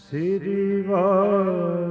ਸ੍ਰੀ ਵਾਹਿਗੁਰੂ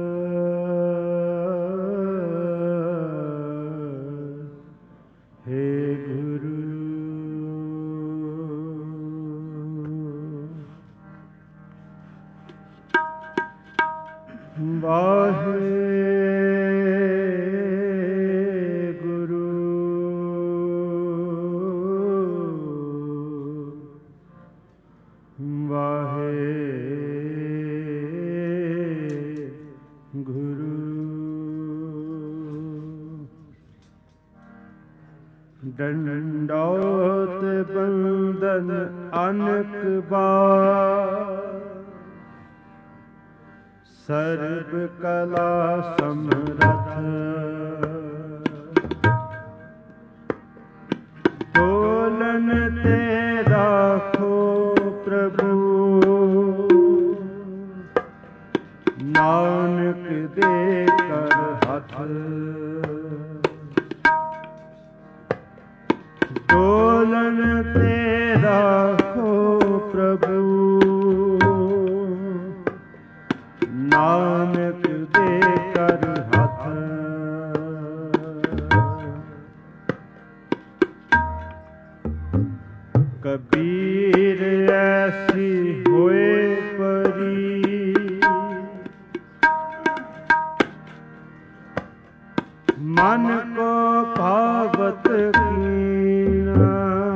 ਡੰਡੋਤ ਬੰਦਨ ਅਨਕ ਬਾਰ ਸਰਬ ਕਲਾ ਸਮਰਥ ਦੋਲਨ ਤੇ ਰਾਖੋ ਪ੍ਰਭੂ ਨਾਨਕ ਦੇ ਕਰ ਹੱਥ ਦੋਲਨ ਤੇ ਰਾਖੋ ਪ੍ਰਭੂ ਨਾਨਕ ਦੇ ਕਰ ਹੱਥ ਕਬੀਰ ਐਸੀ ਹੋਏ ਪਰੀ ਮਨ ਕੋ ਭਾਵਤ ਕੀਨਾ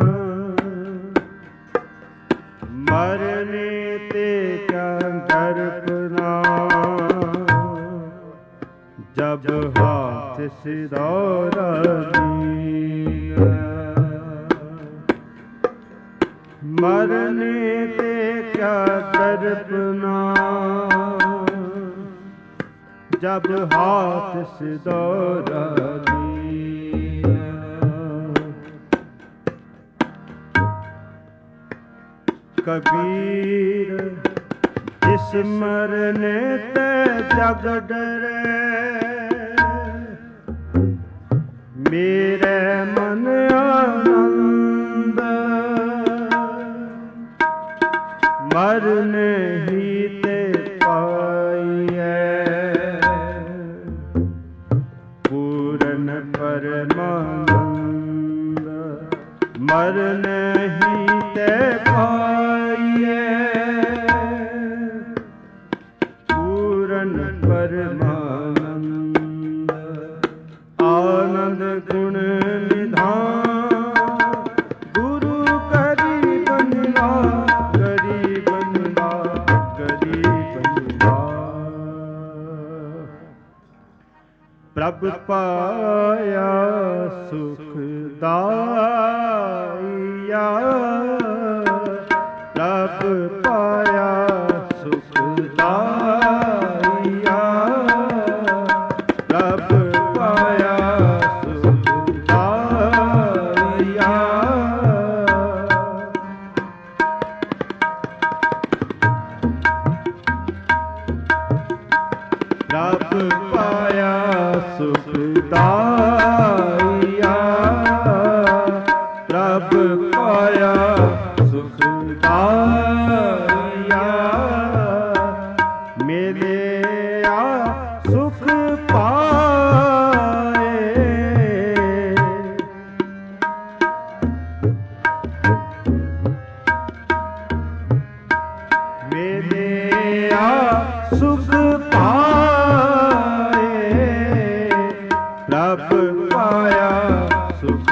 ਮਰਨੇ ਤੇ ਕਿਆ ਦਰਪਨਾ ਜਬ ਹਾਥ ਸਿਦੌਰਾ ਦੀਨਾ ਮਰਨੇ ਤੇ ਕਿਆ ਦਰਪਨਾ ਜਬ ਹਾਥ ਸਿਦੌਰਾ ਦੀਨਾ ਕਬੀਰ ਜਿਸ ਮਰਨੇ ਤੇ ਜਗ ਡਰੇ ਮੇਰੇ ਮਨ ਆਨੰਦ ਮਰਨੇ ਹੀ ਤੇ ਪਾਈਐ ਪੂਰਨ ਪਰਮਾਨੰਦ ਮਰਨੇ ਹੀ ਤੇ ਪਾਈਐ ਪੂਰਨ ਪਰਮਾਨੰਦ ਆਨੰਦ ਗੁਣ ਨਿਧਾਨ ਗੁਰੂ ਕਰੀ ਬੰਦਾ ਕਰੀ ਬੰਦਾ ਕਰੀ ਬੰਦਾ ਪ੍ਰਭ ਪਾਇਆ ਸੁਖ ਦਾਇਆ ਪ੍ਰਭ ਪਾਇਆ ਸੁਖ ਦਾਇਆ ਪ੍ਰਭ ਪਾਇਆ ਸੁਖ ਦਾਇਆ ਪ੍ਰਭ ਪਾਇਆ ਸੁਖ ਦਾਇਆ ਪ੍ਰਭ ਪਾਇਆ ਸੁਖ ਦਾਇਆ ਮਿਲਿਆ ਸੁਖ ਪਾਏ ਮਿਲਿਆ ਸੁਖ ਪਾਏ ਪ੍ਰਭ ਪਾਇਆ ਸੁਖ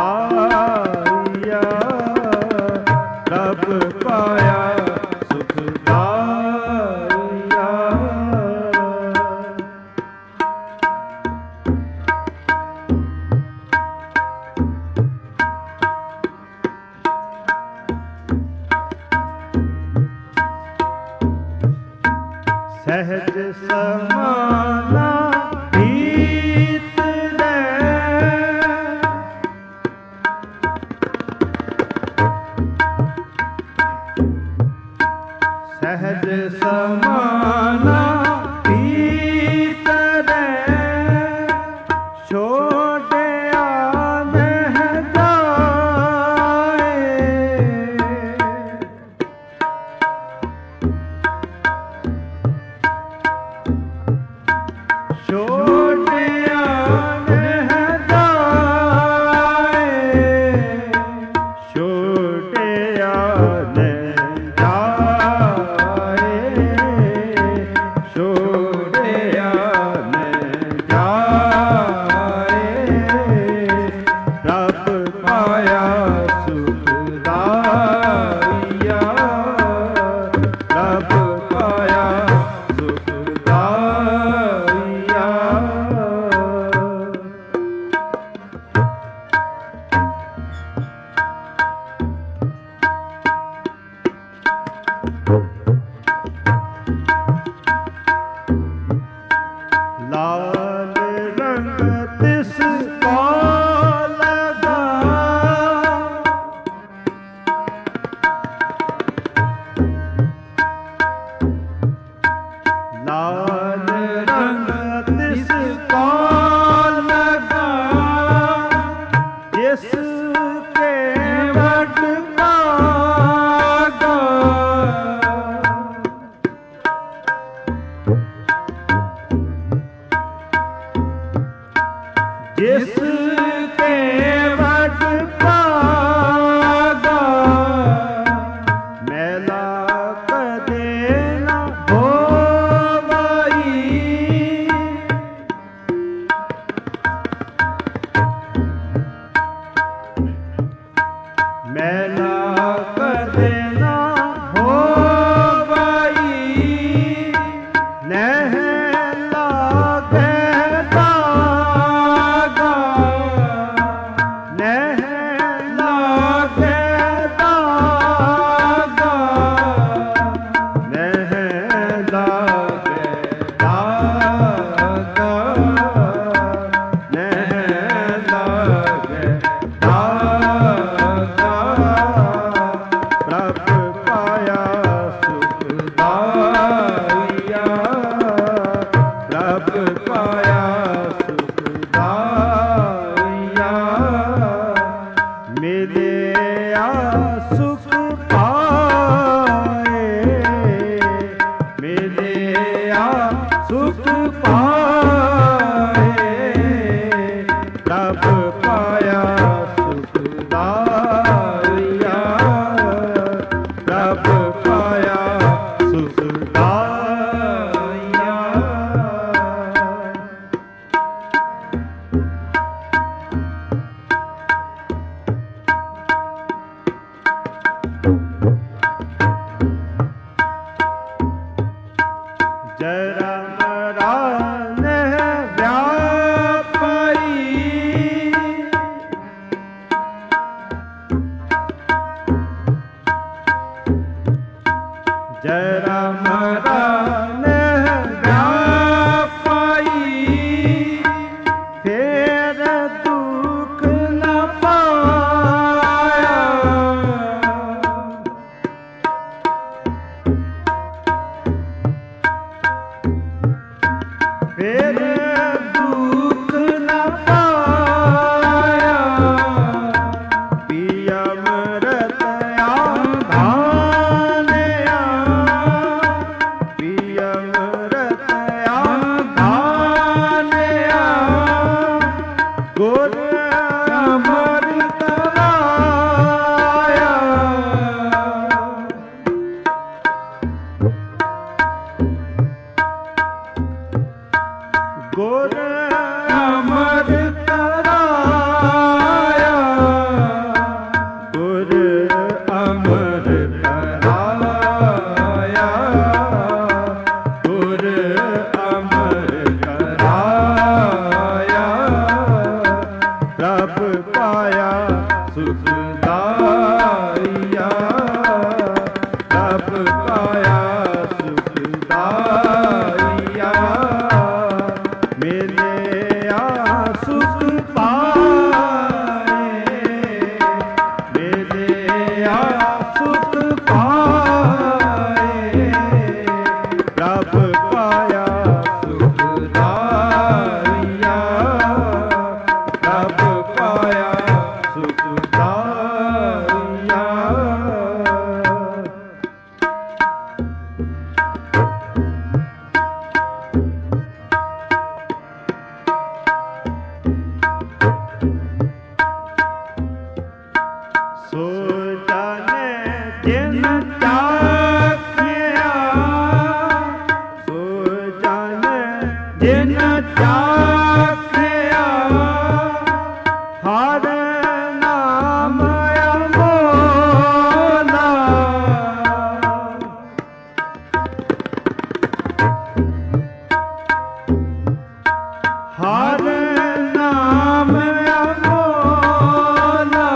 ਦਾਇਆ ਪ੍ਰਭ ਪਾਇਆ ਸੁਖ ਦਾਇਆ ਸਹਿਜ ਸਮਾਨਾ ਪ੍ਰੀਤ ਲੈ ਸਹਿਜ ਸਮਾਨਾ ਪ੍ਰੀਤ ਲੈ ਛੋਟਿਆ ਨਹਿ ਜਾਏ मैला कदे ना होवई, नह लागे दागा, नह लागे दागा, नह लागे दागा, नह लागे दागा, प्रभ पाया सुखदाइया, प्रभ पाया सुखदाइया, मिलिया सुख पाए, मिलिया सुख पाए, प्रभ पाया सुखदाइया, प्रभ पाया सुखदाइया। जरा मरा नह व्यापारी, जरा मरा नह व्यापारी, फेर दुख न पाया, फिर दुख न पाया, पिया मृत आधानया, पिया मृत आधानया, गुर अमृत राया, गुर अमृत राया, गुर अमृत राया, गुर अमृत राया, प्रभ पाया सुखदाइया, प्रभ पाया सुखदाइया, मिलिया सुख पाए, मिलिया सुख पाए, प्रभ पाया सुखदाइया, प्रभ पाया सुखदाइया। सो जाने जिन चाखिया, सो जाने जिन चाखिया, हर नाम अमोला, हर नाम अमोला,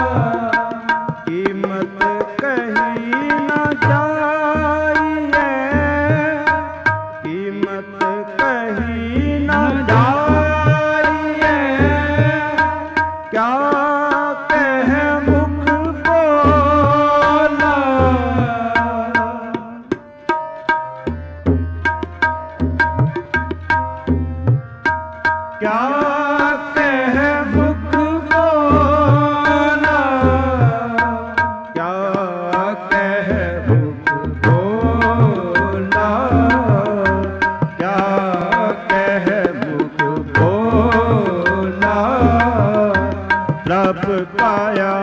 कीमत कहीं न जाइए, कीमत कहीं न जाइए, क्या कह मुख बोला, क्या कह मुख बोला, क्या कह मुख बोला, क्या कह मुख बोला, प्रभ पाया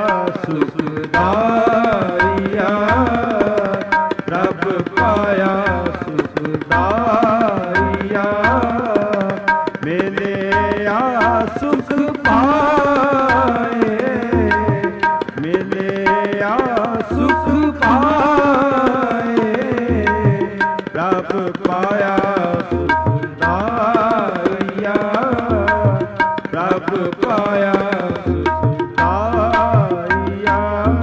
सुखदाइया, प्रभ पाया सुखदाइया, मिलिया सुख पाए, मिलिया सुख पाए, प्रभ पाया सुखदाइया, प्रभ पाया सुखदाइया।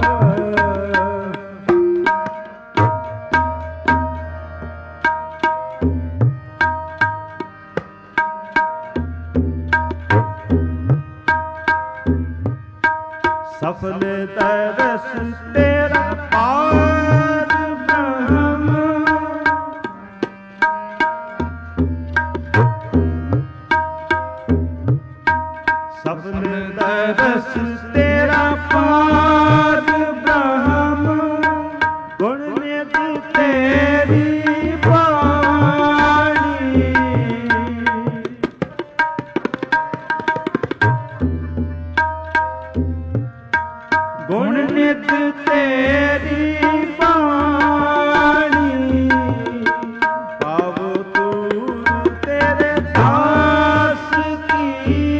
सफल तरस तेरा पार ब्रह्म, सफल तरस तेरा पार ब्रह्म, गुण नित तेरी वाणी, गुण नित तेरी वाणी, पावो तूर तेरे दास की,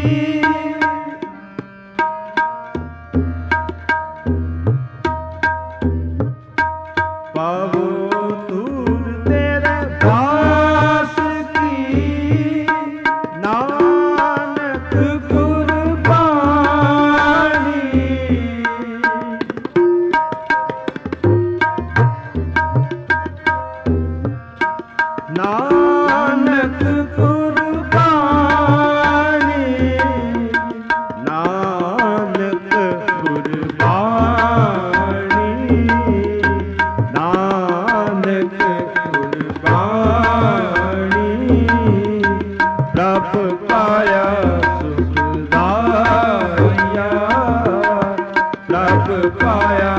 पावो तूर तेरे दास की, नानक गुरबाणी, नानक गुरबाणी, नानक गुरबाणी, नानक गुरबाणी, प्रभ पाया सुखदाइया, प्रभ पाया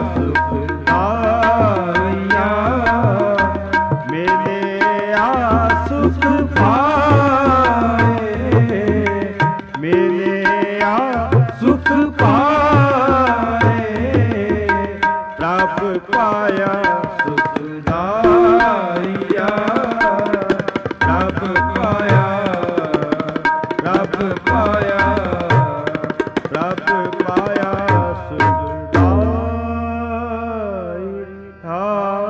सुखदाइया, मेरे सुख पाए, मिलिया सुख पाए, प्रभ पाया सुखदाइया, प्रभ पाया, प्रभ पाया, प्रभ पाया सुखदाइया।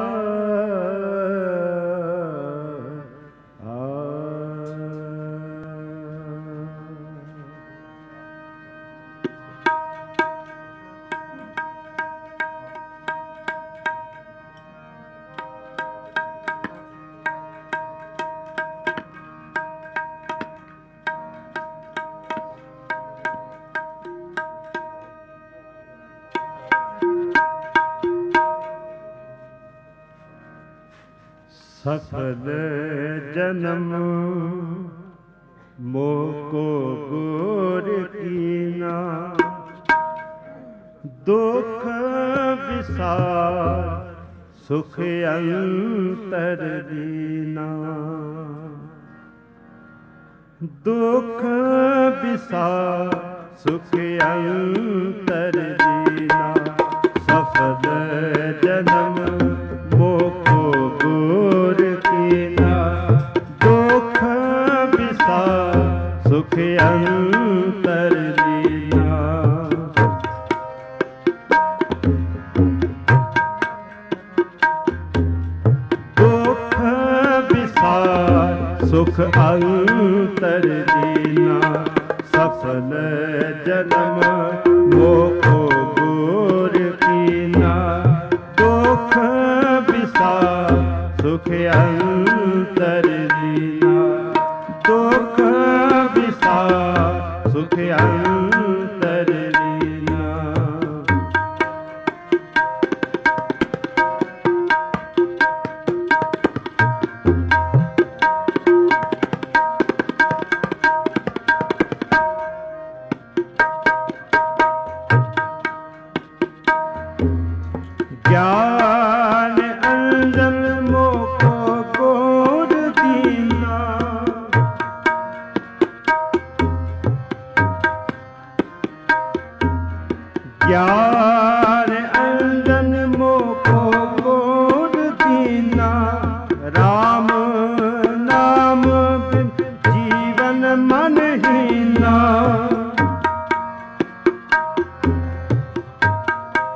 सफल जन्म मोको गुर कीना, दुख विसार सुख अंतर दीना, दुख विसार सुख अंतर दीना, सफल जन्म मोको गुर कीना, दुख विसार सुख अंतर दीना, दुख विसार सुख अंतर दीना, सफल जन्म मोको गुर कीना, दुख विसार सुख अंतर दीना, दुख विसार सुख अंतर दीना। ज्ञान अंजन मोको गुर दीना, ज्ञान अंजन मोको गुर दीना, राम नाम बिन जीवन मन हीना,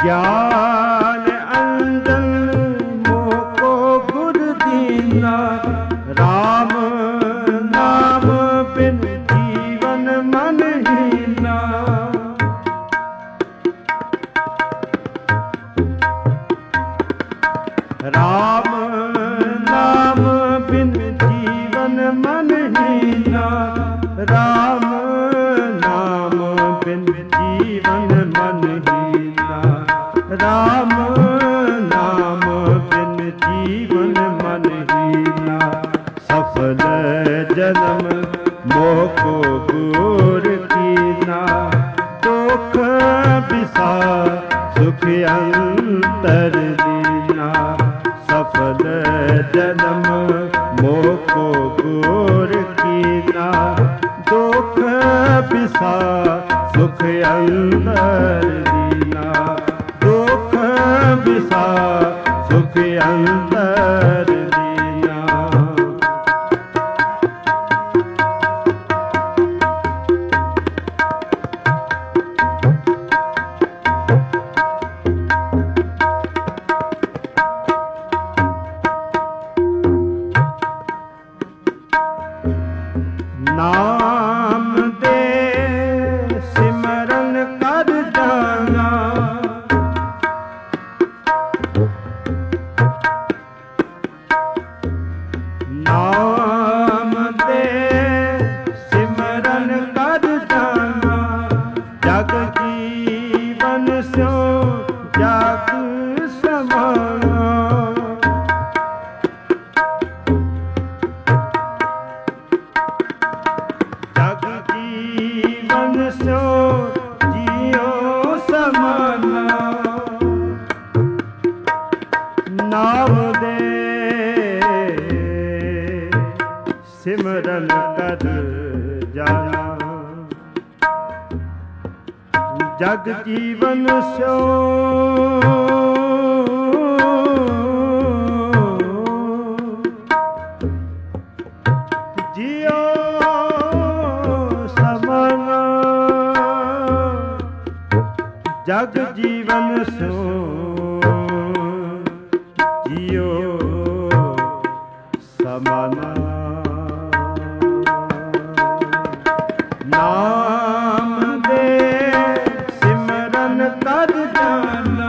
ज्ञान अंजन मोको गुर दीना, राम नाम बिन जीवन मन हीना। राम नाम बिन जीवन मन हीना, राम नाम बिन जीवन मन हीना, राम नाम बिन जीवन मन हीना। सफल जन्म मोको गुर कीना, दुख बिसा सुख अंतर दीना। सफल जन्म मोको गुर कीना, दुख बिसा सुख अंतर दीना, दुख बिसा सुख अंतर दीना। नाम दे सिमरन कर जाना, नाम दे सिमरन कर जाना। जग जीवन स्यो जग समाना, जग जीवन स्यो जियो समाना। नाम दे सिमरन कर जाना, जग जीवन स्यो जियो समाना। जग जीवन स्यो जियो समाना। नाम दे सिमरन कर जाना,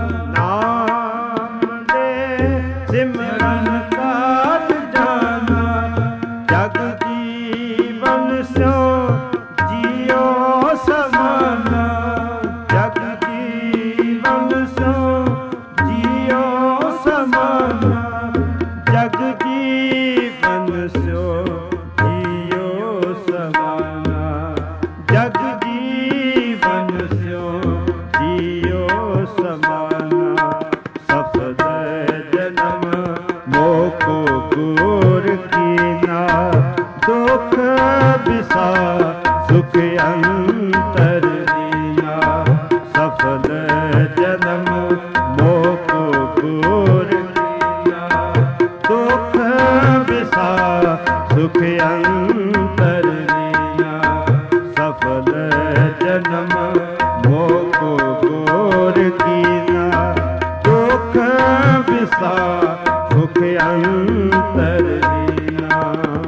नाम दे सिमरन कर जाना। जग जीवन स्यो जियो समाना, जग जीवन स्यो जियो समाना। जग जीवन स्यो जियो समाना, जग जीवन स्यो जियो समाना। सफल जन्म मोको गुर कीना, दुख बिसा सुख अंतर दीना। सफल जन्म मोको गुर कीना, दुख बिसा सुख अंतर दीना। सफल जन्म मोको गुर कीना, दुख बिसा सुख अंतर दीना।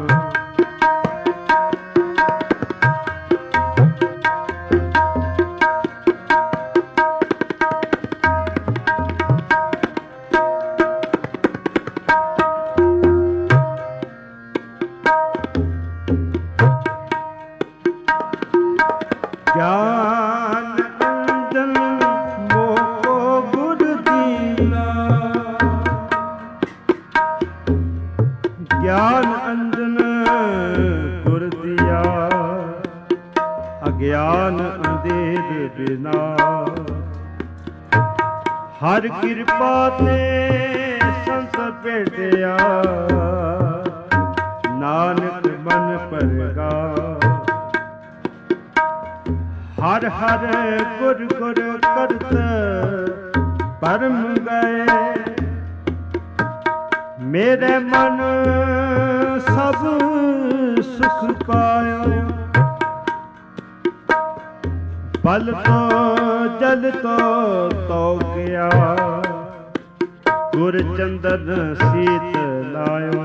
ज्ञान अंजन मोको गुर दीना, ज्ञान अंजन गुर दिया, अज्ञान अंधेर बिना। हर कृपा ते संत भेटिया, नानक मन परगा। हर हर गुर गुर करत परम गए, मेरे मन सब सुख पायो। पल तो ਜਲ ਤੋ ਗਿਆ, ਗੁਰ ਚੰਦਨ ਸੀਤ ਲਾਇਓ।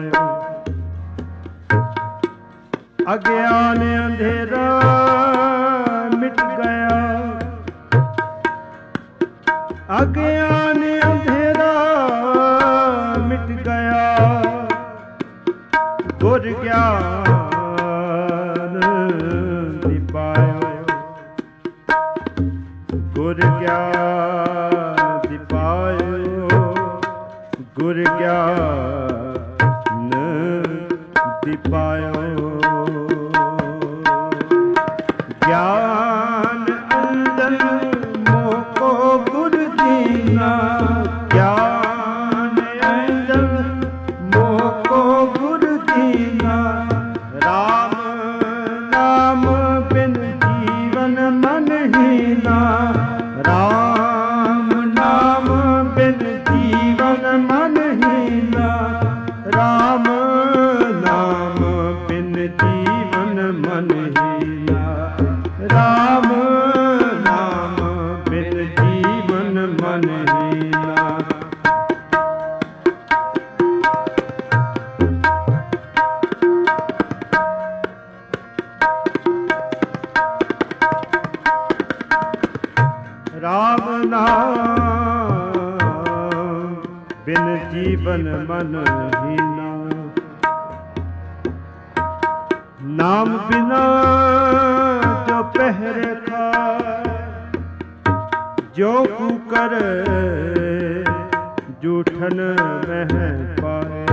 ਅਗਿਆਨ ਅੰਧੇਰਾ ਮਿਟ ਗਿਆ, ਅਗਿਆਨ ਅੰਧੇਰਾ ਮਿਟ ਗਿਆ, ਗੁਰ ਗਿਆਨ ਦਿਪਾਇਓ, ਗੁਰ ਗਿਆਨ ਦਿਪਾਇਓ, ਗੁਰ ਗਿਆਨ ਦਿਪਾਇਓ। ਗਿਆਨ ਅੰਦਰ ਮੋਕੋ ਗੁਰ ਦੀਨਾ, ਗਿਆਨ ਅੰਦਰ ਮੋਕੋ ਗੁਰ ਦੀਨਾ, ਰਾਮ ਨਾਮ ਬਿਨ ਜੀਵਨ ਮਨ ਹੀਨਾ, ਰਾਮ ਨਾਮ ਬਿਨ ਜੀਵਨ ਮਨ ਹੀਨਾ, ਰਾਮ ਨਾਮ ਬਿਨ ਜੀਵਨ ਮਨ ਹੀਨਾ, ਰਾਮ ਨਾਮ ਬਿਨ ਜੀਵਨ ਮਨ ਹੀਨਾ। ਰਾਮ ਨਾਮ ਬਿਨ ਜੀਵਨ ਮਨ ਹੀਨਾ, ਨਾਮ ਬਿਨਾ ਜੋ ਪਹਿਰੇ ਖਾਏ, ਜੋ ਕੂਕਰ ਜੂਠਨ ਮਹਿ ਪਾਏ,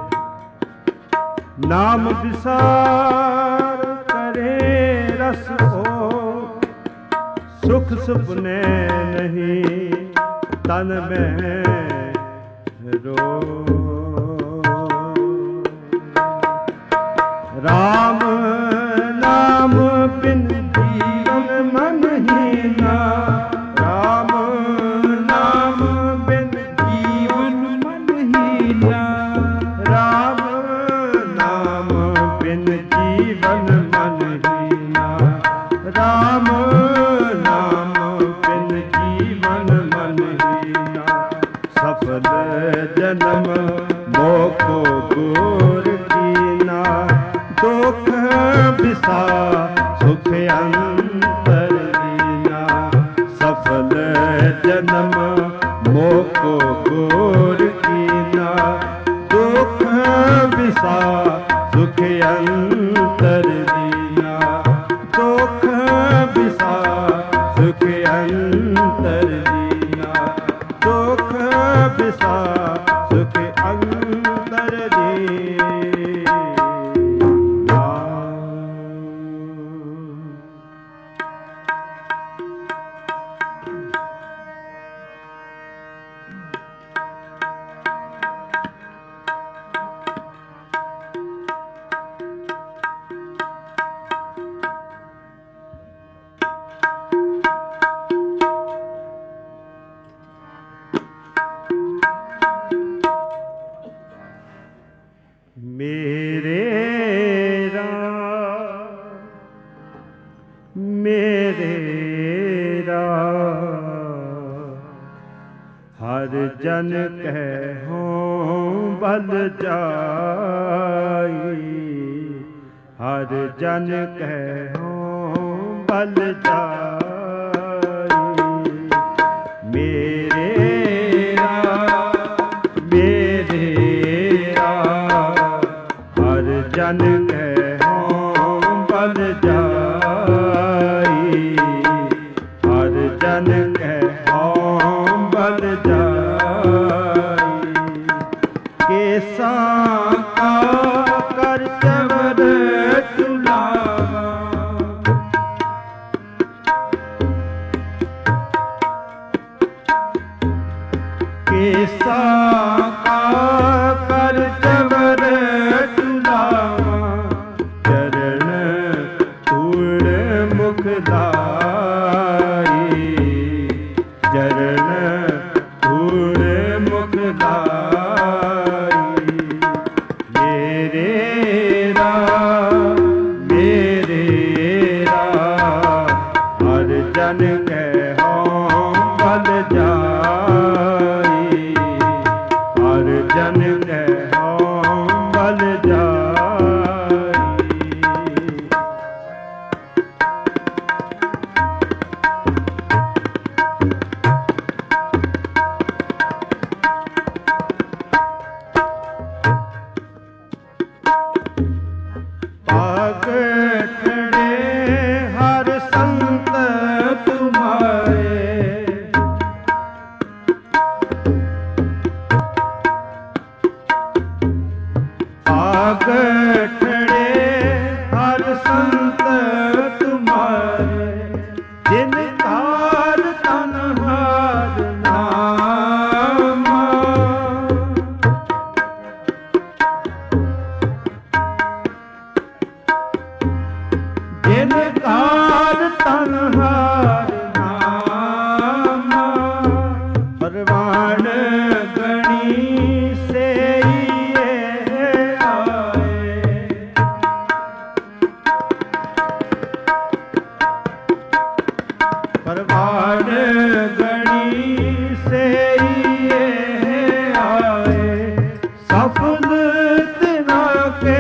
ਨਾਮ ਵਿਸਾਰ ਕਰੇ ਰਸ ਹੋ, ਸੁਖ ਸੁਪਨੇ ਨਹੀਂ ਤਨ ਮੈਂ ਰੋ। ਰਾਮ ਨਾਮ ਬਿਨ ਜੀਵਨ ਮਨ ਹੀਨਾ, ਰਾਮ ਨਾਮ ਬਿਨ ਜੀਵਨ ਮਨ ਹੀਨਾ, ਰਾਮ ਨਾਮ ਬਿਨ ਜੀਵਨ ਮਨ ਹੀਨਾ, ਰਾਮ ਨਾਮ ਬਿਨ ਜੀਵਨ ਮਨ ਹੀਨਾ। ਸਫਲ ਜਨਮ ਮੋਕੋ ਗੁਰ ਦੀਨਾ, ਦੁਖ ਬਿਸਾ ਸੁਖ ਅੰਤਰ ਦੀਨਾ, ਸਫਲ ਜਨਮ ਮੋਕੋ ਗੁਰ ਦੀਨਾ, ਦੁਖ ਬਿਸਾ ਸੁਖ ਅੰਤਰ ਦੀਨਾ, ਦੁਖ ਬਿਸਾ ਸੁਖ ਅੰਤਰ ਦੀਨਾ, ਦੁਖ ਬਿਸਾ ਸੁਖ ਅੰਤਰ ਦੀਨਾ। ਮੇਰੇ ਰਾਮ ਹਰ ਜਨ ਕਹਿ ਬਲ ਜਾਈ, ਹਰ ਜਨ ਕਹਿ ਬਲ ਜਾਈ। ਮੇਰੇ ਹਰ ਜਨ ਕਹਿ ਬਲ ਜਾਈ, ਹਰ ਜਨ ਕਹਿ ਬਲ ਜਾਈ। ਕੇਸਾ ਕਾ ਕਰ ਚਵਰ ਚੁਲਾਵਾ, ਕੇਸਾ ਕਾ ਕਰ ਚਵਰ ਚੁਲਾਵਾ, ਚਰਨ ਧੂੜ ਮੁਖ ਲਾਈ, ਚਰਨ ਧੂੜ ਮੁਖ ਲਾਈ। ਮੇਰੇ ਰਾਮ ਹਰ ਜਨ ਕਹਿ गणी से ये आए सफल तिना के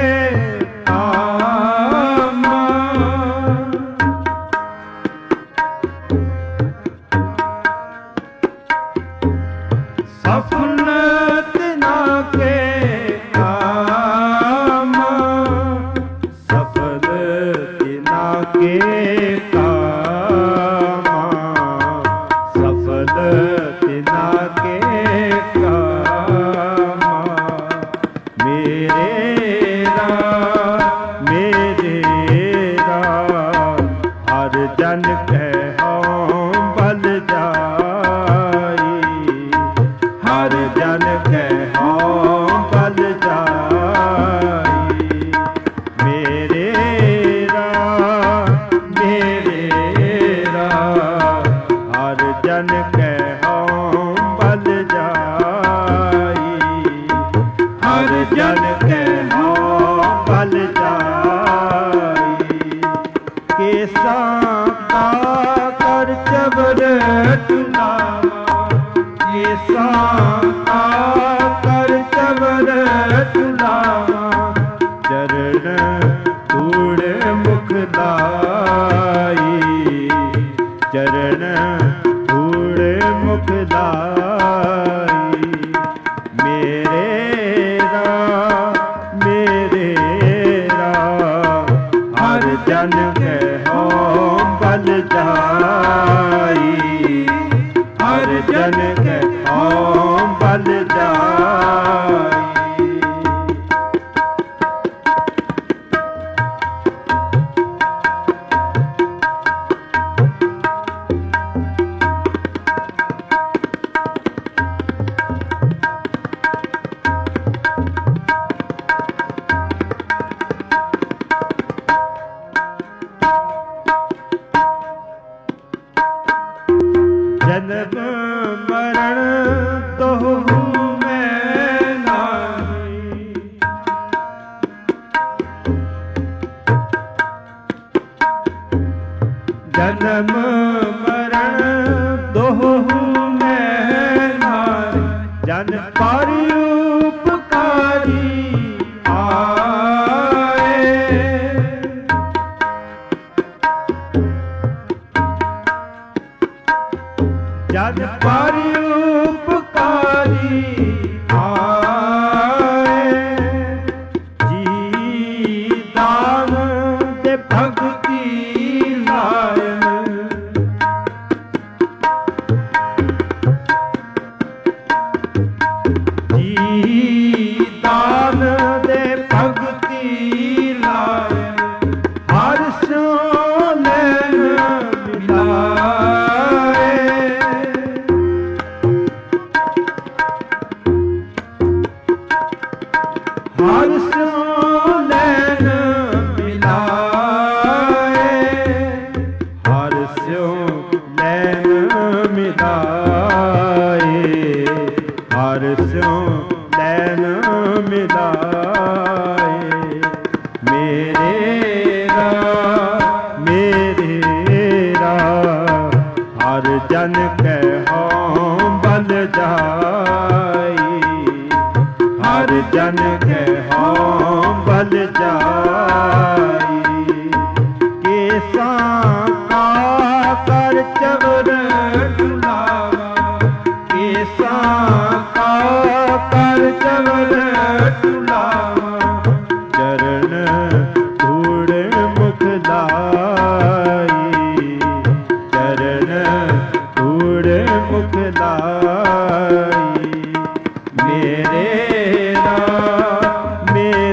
कामा। सफल तिना के कामा, सफल तिना के कामा, सफल तिना के कामा। मेरे राम हर जन कहो बल जाई, हर जन कहो बल जाई। मेरे राम हर जन कहो बल जाई, हर जन कहो बल जाई। केसा का कर चबर चुनावा, केसा का कर चबर चुनावा। चरण धूड़ मुख लाई, चरण धूड़ मुख लाई। मेरे राम हर जन कहो बल जाई, हर जन कहो बल जाई। जन्म मरण तोहु मैं नाही, जन्म मरण तोहु मैं नाही। जन पारि उपकारी आए, जन पारि उपकारी आए। जी दान दे भगति लायन, जी दान दे भगति लायन। हर सो नैन मिलाए, हर सो नैन मिलाए, हर सो नैन मिलाए, हर सो नैन मिलाए। मेरे राम हर जन कहो बल जाई, हर जन कहो बल जाई। केसा का कर चबर चुनावा, केसा का कर चबर चुनावा। चरण धूड़ मुख लाई, चरण धूड़ मुख लाई। मेरे राम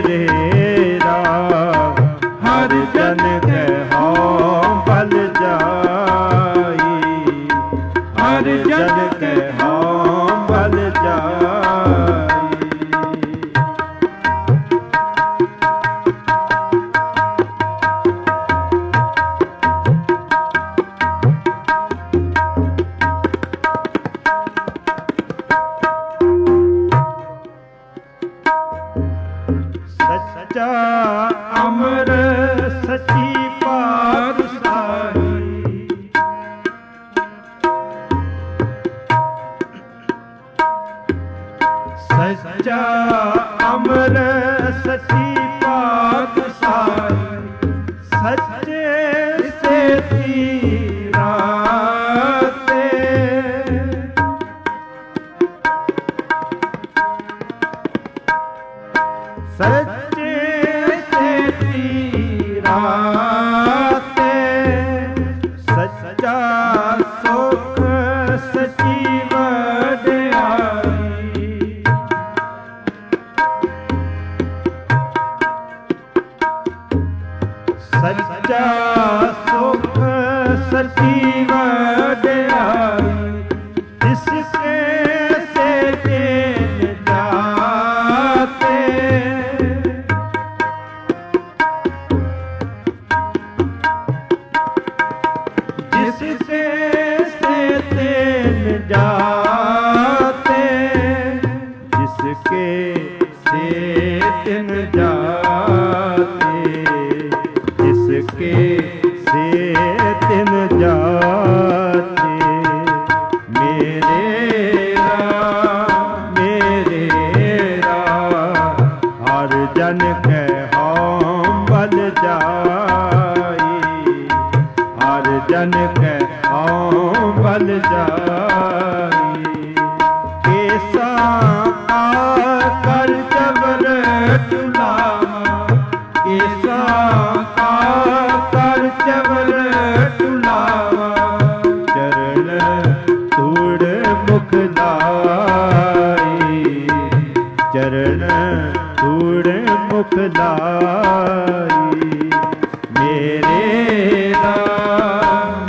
हर जन कहो बल जाई, हर जन कहो बल जाई। सच्चा अमर सची पातशाही, ਸੱਚਾ ਅਮਰ ਸੱਚੀ ਪਾਤਸ਼ਾਹੀ, ਸੱਚੇ ਸੇਤੀ ਰਾਤੇ। ਸੱਚੇ ਸੇਤੀ ਰਾਤੇ, ਸੱਚਾ ਸੁਖ ਸੱਚੀ ਵਡਿਆਈ। ਸੱਚਾ ਸੁਖ ਸੱਚੀ ਵਡਿਆਈ, ਜਿਸ ਕੇ ਸੇ ਤੇਨ ਜਾਤੇ। ਜਿਸ ਕੇ ਸੇ ਤੇਨ ਜਾਤੇ, ਜਿਸ ਕੇ ਸੇ ਤਿਨ ਜਾਤੇ, जिसके से तिन जाते। मेरे राम हर जन के हम बल जाई, हर जन के हम बल जाई। केसा कर जबर टुलावा, केसा कर चवर टुलावा, चरण धूड़ मुख लाई, चरण धूड़ मुख लाई। मेरे राम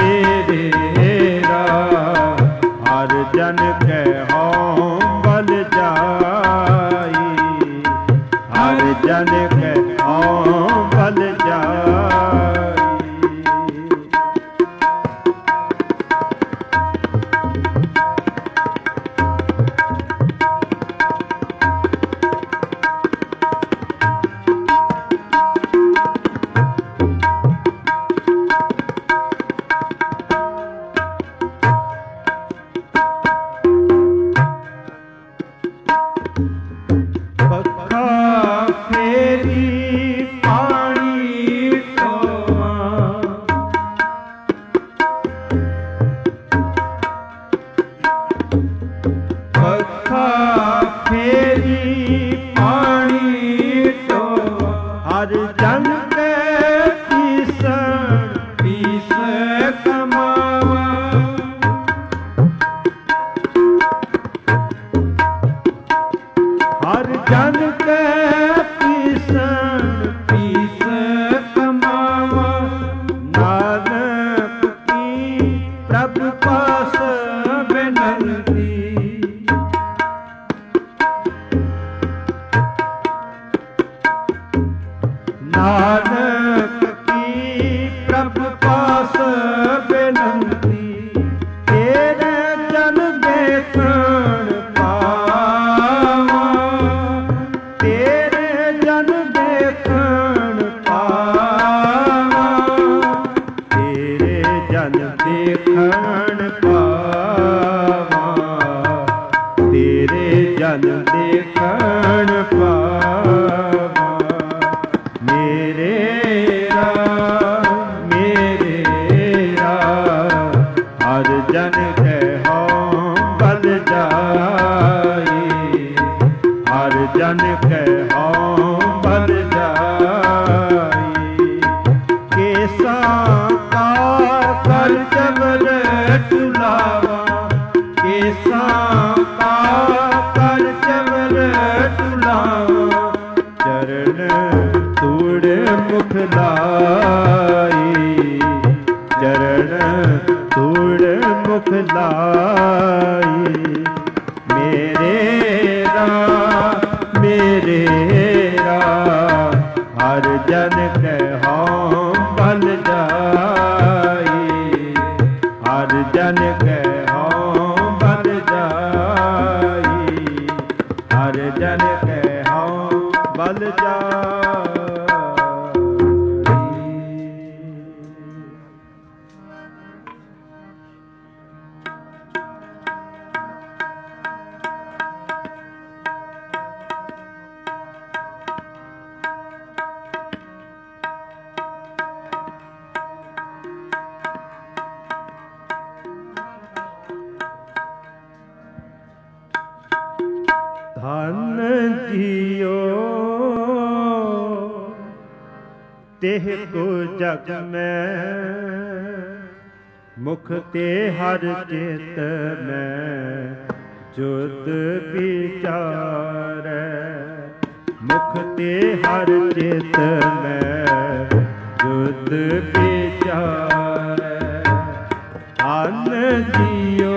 हर जन के हम बल जाई, हर जन के हम बल जाई। नानक की प्रभ पास बेनंती, तेरे जन देखण पावा, तेरे जन देखण पावा, तेरे जन देखण पावा, तेरे जन देखण पावा। मेरे राम हर जन के हम बल जाई, हर जन के हम बल जाई। केसा का कर जबर टुलावा, केसा का कर जबर टुलावा, चरण धूड़ मुख लाई, चरण धूड़ मुख लाई। मेरे राम हर जन के हम बल जाई, हर जन के हम बल जाई, हर जन के हम बल जाई। ਧਨ ਜੀਓ तेह को जग में मुख ते हर चित में जुद विचार मुख ते हर चित में जुद विचार धन जियो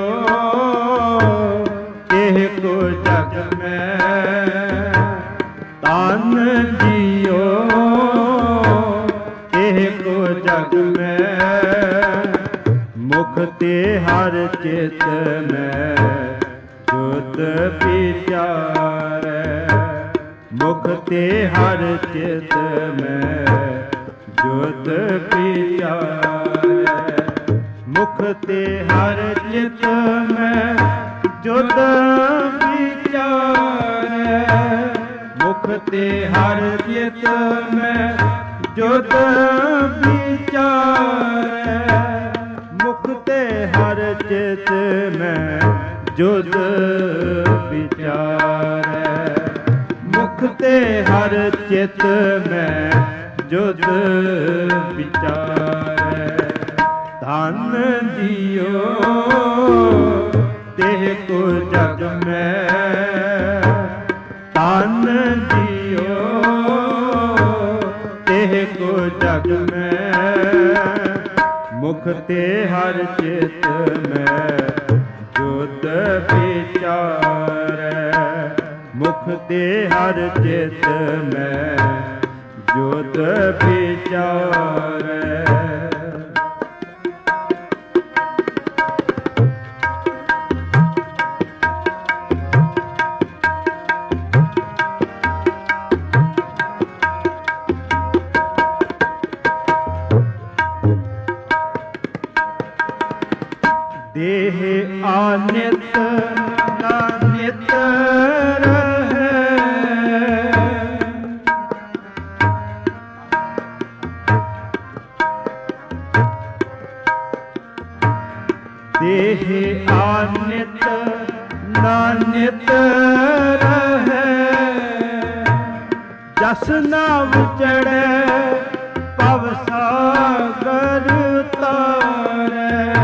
तेह को जग में धन जियो जग में मुख ते हर चित में जुद विचार मुख ते हर चित में जुद विचार मुख ते हर चित में जुद विचार मुख ते हर चित में जुद विचार मुख ते हर चित में जुद विचार मुख ते हर चित में जुद विचार धन जियो तेह को जग में धन जियो को जग में मुख ते हर चित में जुद विचार मुख ते हर चित में जुद विचार देह आनित नानित रहे देह आनित नानित रहे जस नाव चढ़े पव सागर तारे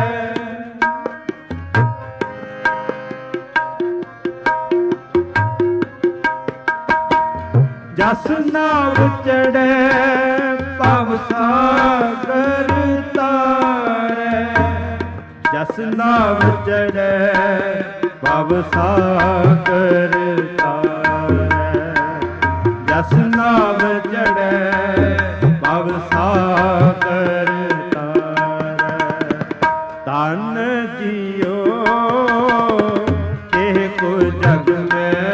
जस नाव चढ़े पव सागर तारे जस नाव चढ़े पव सागर तारे जस नाव चढ़े पव सागर तारे धन जियो तेह को जग में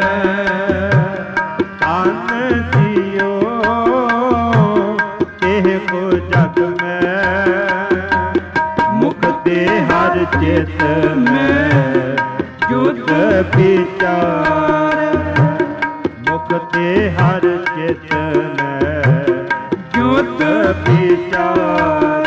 हर चित में जुद विचार मुख ते हर चित में जुद विचार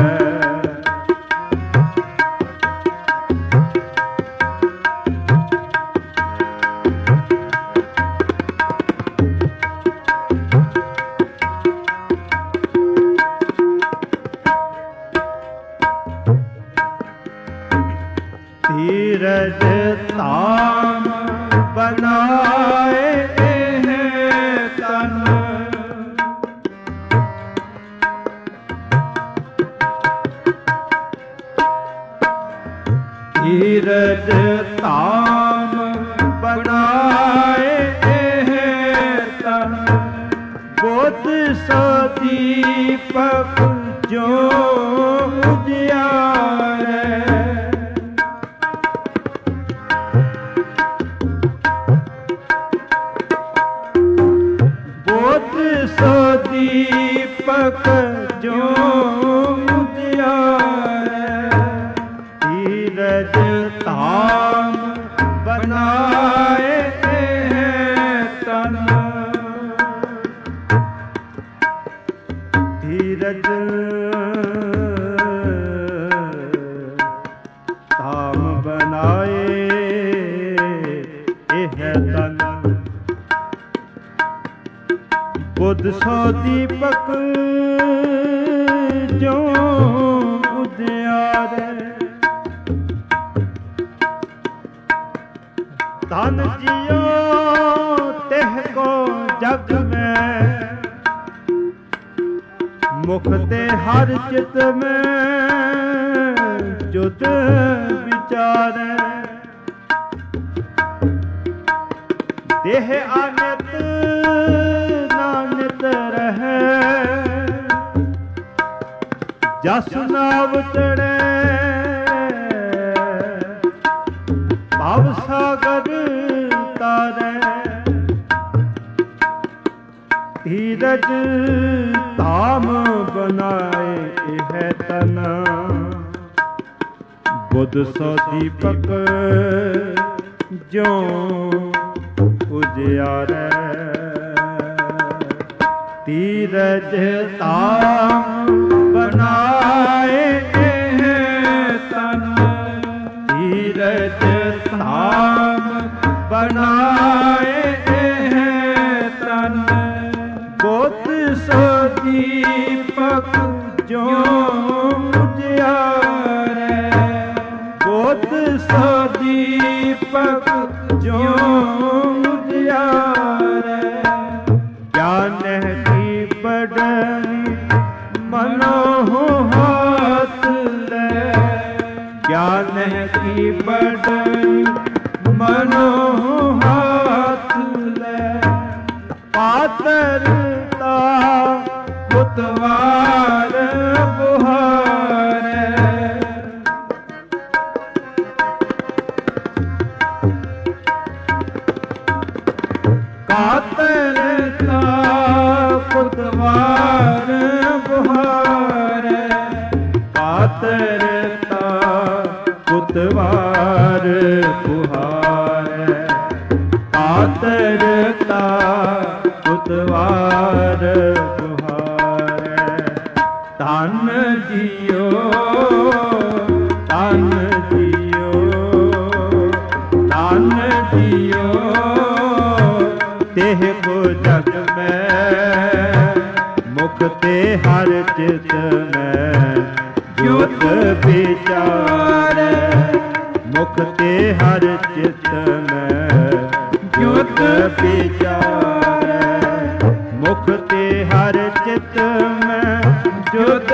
धीरज ताम बनाए हैं तन धीरज ताम बनाए हैं तन बोध सो दीपक जो उजियारे सो दीपक जो उजियारे धीरज ताम बनाए हैं तन धीरज ताम बनाए है तन बुध सो दीपक जो उजियारे। धन जियो तेह को जग में, मुख ते हर चित में जुद विचारे। देह अनित नानित रहे, जस नाव चढ़े भव सागर तारे। धीरज धाम बनाए है तन, बुध सो दीपक जो उजियारे। धीरज धाम बनाए है तन, धीरज धाम बनाए है तन। बुध सो दीपक जो उजियारे, बुध सो दीपक जो उजियारे। ज्ञान की बढ़नी मनो हाथ ले, ज्ञान की बढ़नी मनो हाथ ले। पातरता कुतवार बुहारे, कातरता कुतवार बुहारे। कातरता कुतवार बुहारे, कातरता कुतवार बुहारे। धन जियो धन जियो धन जियो तेह को जग में, मुख ते हर चित में ज्योत विचारे। मुख ते हर चित में ज्योत विचारे। मुख ते हर चित में ज्योत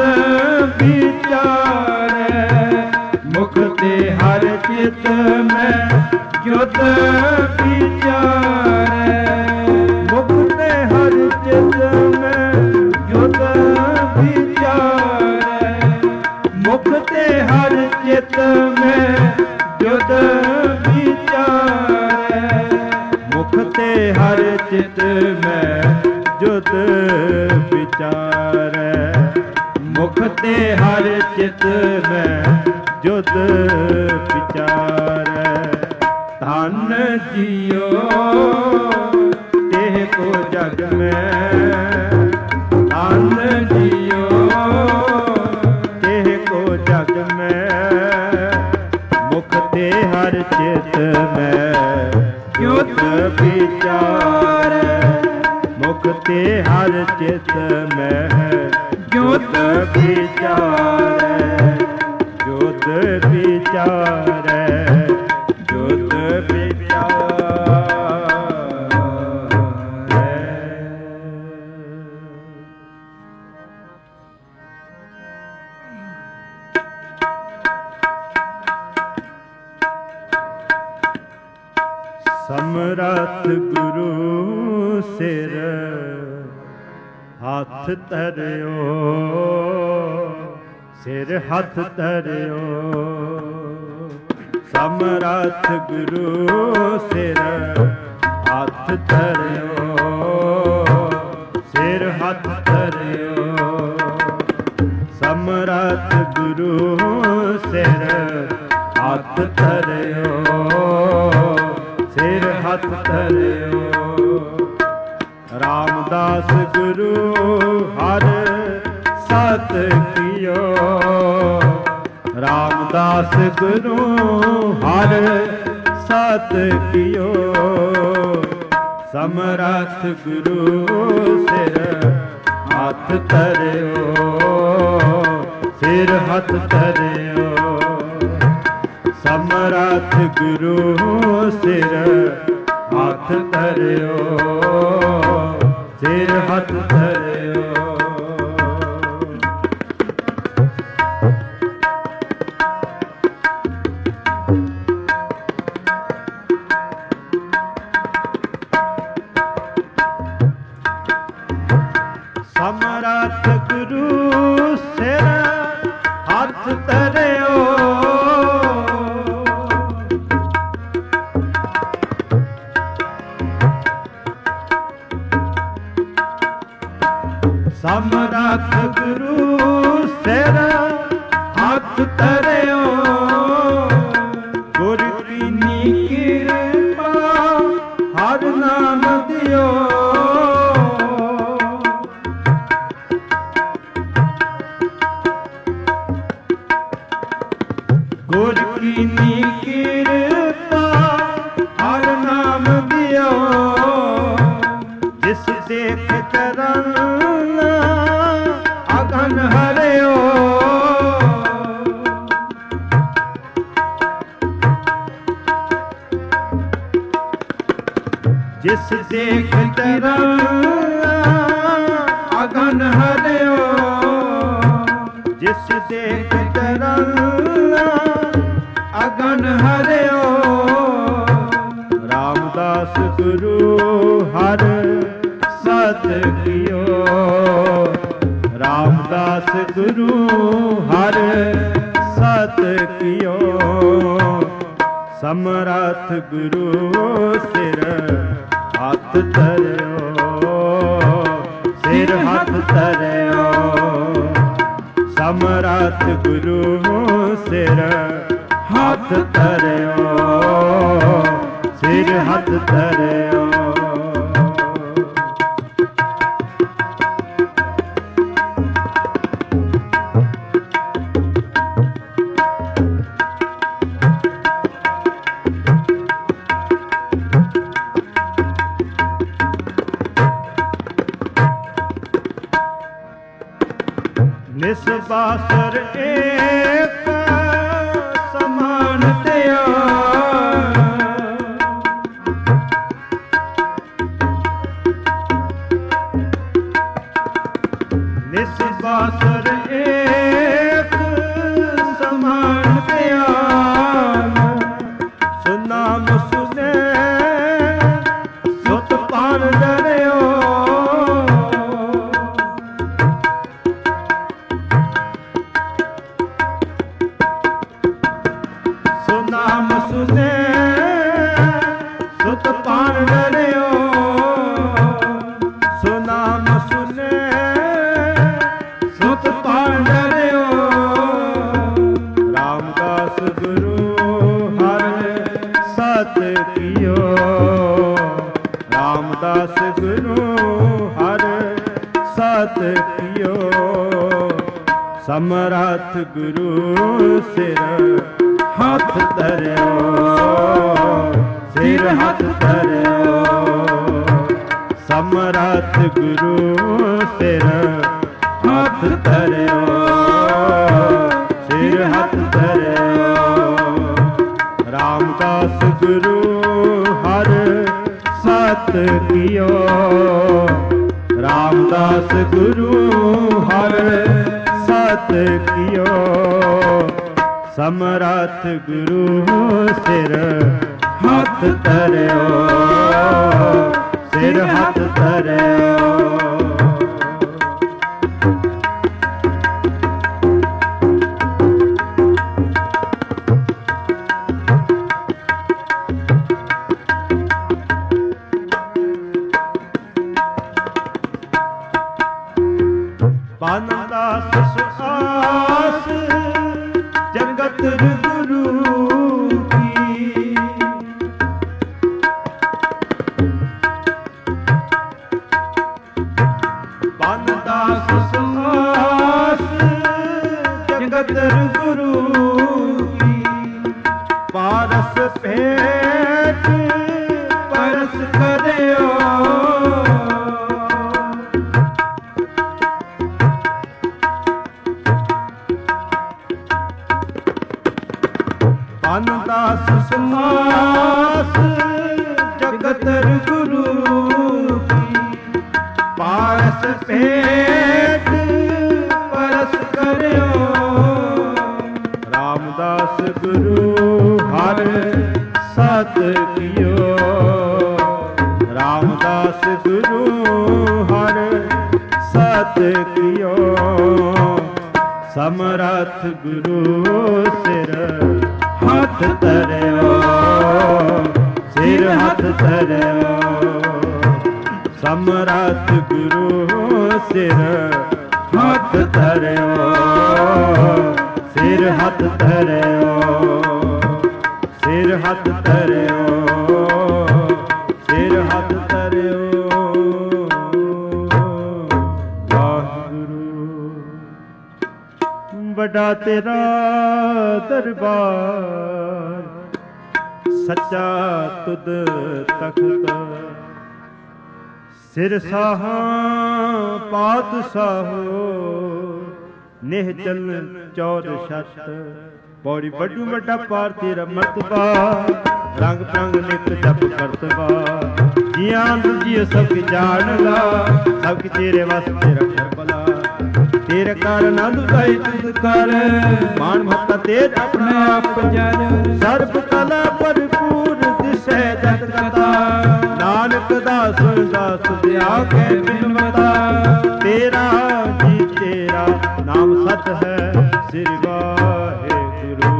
विचारे। मुख ते हर चित में ज्योत विचारे। मुख ते हर चित में ज्योत विचारे। मुख ते हर चित में ज्योत विचारे। मुख ते हर चित में ज्योत विचारे। मुख ते हर चित में ज्योत विचारे। धन जियो तेह को जग में, धन जियो तेह को जग में। मुख ते हर चित में ज्योत विचारे। मुख ते हर चित में ज्योत विचारे। ज्योत विचारे। ज्योत विचारे। समरथ गुरु सिर हथ धरियो। सिर हथ धरियो। समरथ गुरु सिर हथ धरियो। सिर हथ धरियो। समरथ गुरु सिर हथ धरियो। सिर हथ धरियो। रामदास गुरु हर सत कियो। रामदास गुरु हर सत कियो। ਸਮਰੱਥ ਗੁਰੂ ਸਿਰ ਹੱਥ ਧਰਿਓ, ਸਿਰ ਹੱਥ ਧਰਿਓ। ਸਮਰੱਥ ਗੁਰੂ ਸਿਰ ਹੱਥ ਧਰਿਓ, ਸਿਰ ਹੱਥ ਧਰਿਓ। ਸਮਰੱਥ ਗੁਰੂ ਸਿਰ ਹੱਥ ਧਰਿਓ, ਸਮਰੱਥ ਗੁਰੂ ਸਿਰ ਹੱਥ ਧਰਿਓ। ਗੁਰ ਕੀਨੀ ਕਿਰਪਾ ਹਰ ਨਾਮ ਦਿਓ, ਗੁਰ ਕੀਨੀ ਕਿਰਪਾ ਹਰ ਨਾਮ ਦਿਓ। ਜਿਸ ਦੇਖ ਚਰਨ ਅਗਨ ਹਰਿਓ, ਜਿਸ ਦੇਖ ਚਰਨ ਅਗਨ ਹਰਿਓ, ਜਿਸ ਦੇਖ ਚਰਨ ਅਗਨ ਹਰਿਓ। ਰਾਮਦਾਸ ਗੁਰੂ ਹਰ ਸਤ ਕੀਓ, ਰਾਮਦਾਸ ਗੁਰੂ ਹਰ ਸਤ ਕੀਓ। ਸਮਰੱਥ ਗੁਰੂ ਸਿਰ ਹੱਥ ਧਰਿਓ, ਸਿਰ ਹੱਥ ਧਰਿਓ। ਸਮਰੱਥ ਗੁਰੂ ਸਿਰ ਹੱਥ ਧਰਿਓ, ਸਿਰ ਹੱਥ ਧਰਿਓ। ਨਿਸਬਾਸਰ ਏਕ ਸਮਾਨ ਦਿਆ, ਨਿਸਬਾਸਰ ਏਕ ਸਮਾਨ ਦਿਆ। ਸੁਨਾਮ ਸੁਨੇ ਸੁਤ ਪਾਨ ਡਰਿਓ, ਨਾਮ ਸੁਨੇ ਸੁਤ ਪਾਨ ਡਰਿਓ। ਸੁਨਾਮ ਸੁਨੇ ਸੁਤ ਪਾਨ ਡਰਿਓ। ਰਾਮਦਾਸ ਗੁਰੂ ਹਰ ਸਤ ਕੀਓ, ਰਾਮਦਾਸ ਗੁਰੂ ਹਰ ਸਤ ਕੀਓ। ਸਮਰੱਥ ਗੁਰੂ ਸਿਰ ਹੱਥ ਧਰਿਓ, ਸਿਰ ਹੱਥ ਧਰਿਓ। ਸਮਰੱਥ ਗੁਰੂ ਸਿਰ ਹੱਥ ਧਰਿਓ, ਸਿਰ ਹੱਥ ਧਰਿਓ। ਰਾਮਦਾਸ ਗੁਰੂ ਹਰ ਸਤ ਕੀਓ, ਰਾਮਦਾਸ ਗੁਰੂ ਹਰ ਸਤ ਕੀਓ। ਸਮਰੱਥ ਗੁਰੂ ਸਿਰ ਹੱਥ ਧਰਿਓ, ਸਿਰ ਹੱਥ ਧਰਿਓ। ਬਾਨਦਾਸ ਸੁਆਸ ਜਗਤ ਗੁਰੂ ਕੀ, ਰਾਮਦਾਸ ਜਗਤ ਗੁਰੂ ਕੀ ਪਾਰਸ ਭੇਟ ਪਰਸ ਕਰਿਓ। ਰਾਮਦਾਸ ਗੁਰੂ ਹਰ ਸਤ ਕੀਓ। ਰਾਮਦਾਸ ਗੁਰੂ ਹਰ ਸਤ ਕੀਓ। ਸਮਰੱਥ ਗੁਰੂ ਸਿਰ ਹੱਥ ਧਰਿਓ। ਸਿਰ ਹੱਥ ਧਰਿਓ। ਸਮਰੱਥ ਗੁਰੂ ਸਿਰ ਹੱਥ ਧਰਿਓ। ਸਿਰ ਹੱਥ ਧਰਿਓ। ਸਿਰ ਹੱਥ ਧਰਿਓ। ਸਿਰ ਹੱਥ ਧਰਿਓ। ਵਾਹਿਗੁਰੂ ਵੱਡਾ ਤੇਰਾ ਦਰਬਾਰ ਸੱਚਾ ਤੁਧ ਤਖਤ। ਸਿਰ ਸਾਹਾਂ ਪਾਤਸ਼ਾਹੋ ਨਿਹਚਲ ਚੌਦ ਛੱਤ। ਪੌੜੀ ਵੱਡੂ ਵੱਡਾ ਪਾਰ ਤੇਰਾ ਮਰਤਬਾ ਰੰਗ ਪ੍ਰੰਗ ਨਿਤ ਜਪ ਕਰਤਬਾ। ਜੀਆਂ ਜੀ ਸਭ ਕੀ ਜਾਣਦਾ ਸਭ ਕੀ ਤੇਰੇ ਵਸ ਤੇਰਾ ਘਰ ਭਲਾ। ਤੇਰੇ ਕਰ ਆਨੰਦ ਗਾਈ ਤੁਧ ਕਰ ਮਾਨ ਮਹੱਤਾ ਤੇਜ ਆਪਣੇ ਆਪ ਜਰ। ਸਰਬ ਕਲਾ ਭਰਪੂਰ ਦਿਸੈ ਜਤ ਕਥਾ। ਨਾਨਕ ਦਾਸ ਦਾਸ ਦਿਆ ਕੇ ਬਿਨਵਤਾ। ਤੇਰਾ ਜੀ ਤੇਰਾ ਨਾਮ ਸਤ ਹੈ ਸ੍ਰੀ ਵਾਹਿਗੁਰੂ।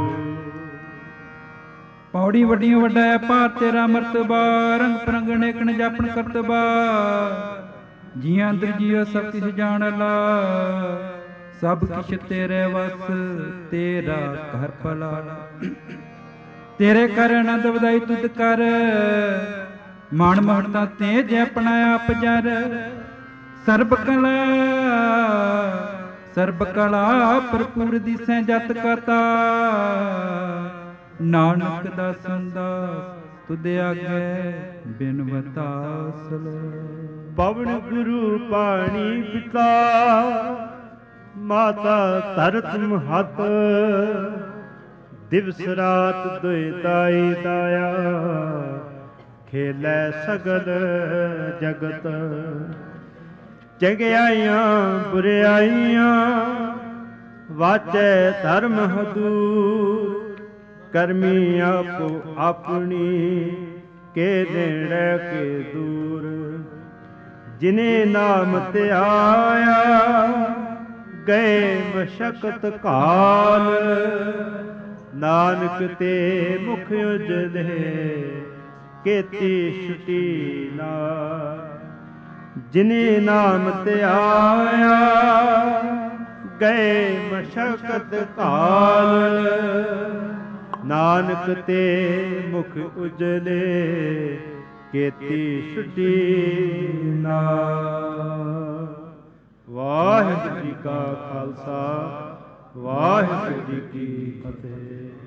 ਪੌੜੀ ਵੱਡੀਆਂ ਵੱਡਾ ਹੈ ਭਾਰ ਤੇਰਾ ਮਰਤਬਾ। ਰੰਗ ਪ੍ਰੰਗ ਨੇਕਣ ਜਾਪਣ ਕਰਤਬਾ। ਜੀਆਂ ਅੰਦਰ ਜੀਓ ਸਭ ਕਿਛ ਜਾਣ ਲਾ। ਸਭ ਕਿਛ ਤੇਰੇ ਵਸ ਤੇਰਾ ਘਰ ਭਲਾ। ਤੇਰੇ ਕਰ ਆਨੰਦ ਵਧਾਈ ਤੁਧ ਕਰ ਮਾਣ ਮਹੱਤਾ ਤੇਜ ਆਪਣਾ ਆਪ ਜਰ। ਸਰਬ ਕਲਾ ਭਰਪੂਰ ਦਿਸੈ ਜਤ ਕਥਾ। ਨਾਨਕ ਦਾਸਨ ਦਾਸ ਤੁਧ ਆਗੇ ਬਿਨਵਤਾ ਸਲੋ। ਪਵਨ ਗੁਰੂ ਪਾਣੀ ਪਿਤਾ ਮਾਤਾ ਧਰਤ ਮਹਤ। ਦਿਵਸ ਰਾਤ ਦੁਇ ਦਾਈ ਦਾਇਆ ਖੇਲੈ ਸਗਲ ਜਗਤ। ਚੰਗਿਆਈਆਂ ਬੁਰਿਆਈਆਂ ਵਾਚੈ ਧਰਮ ਹਦੂਰ। ਕਰਮੀ ਆਪੋ ਆਪਣੀ ਕੇ ਨੇੜੇ ਕੇ ਦੂਰ। ਜਿਨੇ ਨਾਮ ਧਿਆਇਆ ਗਏ ਮਸ਼ਕਤ ਕਾਲ। ਨਾਨਕ ਤੇ ਮੁਖ ਉਜਲੇ ਕੀਤੀ ਛੁਟੀ ਨਾ। ਜਿਨੇ ਨਾਮ ਧਿਆਇਆ ਗਏ ਮਸ਼ਕਤ ਕਾਲ। ਨਾਨਕ ਤੇ ਮੁਖ ਉਜਲੇ ਕੀਤੀ ਛੁਟੀ ਨਾ। ਵਾਹਿਗੁਰੂ ਜੀ ਕਾ ਖਾਲਸਾ ਵਾਹਿਗੁਰੂ ਜੀ ਕੀ ਫਤਿਹ।